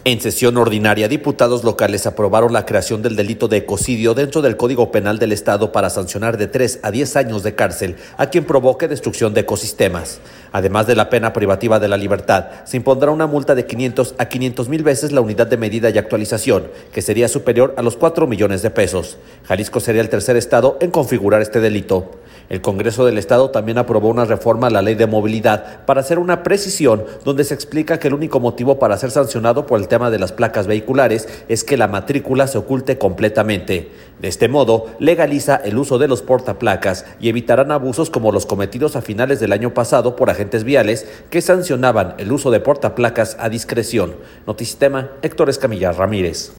En sesión ordinaria, diputados locales aprobaron la creación del delito de ecocidio dentro del Código Penal del Estado para sancionar de 3 a 10 años de cárcel a quien provoque destrucción de ecosistemas. Además de la pena privativa de la libertad, se impondrá una multa de 500 a 500,000 veces la unidad de medida y actualización, que sería superior a los 4 millones de pesos. Jalisco sería el tercer estado en configurar este delito. El Congreso del Estado también aprobó una reforma a la Ley de Movilidad para hacer una precisión donde se explica que el único motivo para ser sancionado por el tema de las placas vehiculares es que la matrícula se oculte completamente. De este modo, legaliza el uso de los portaplacas y evitarán abusos como los cometidos a finales del año pasado por agentes viales que sancionaban el uso de portaplacas a discreción. Notisistema, Héctor Escamilla Ramírez.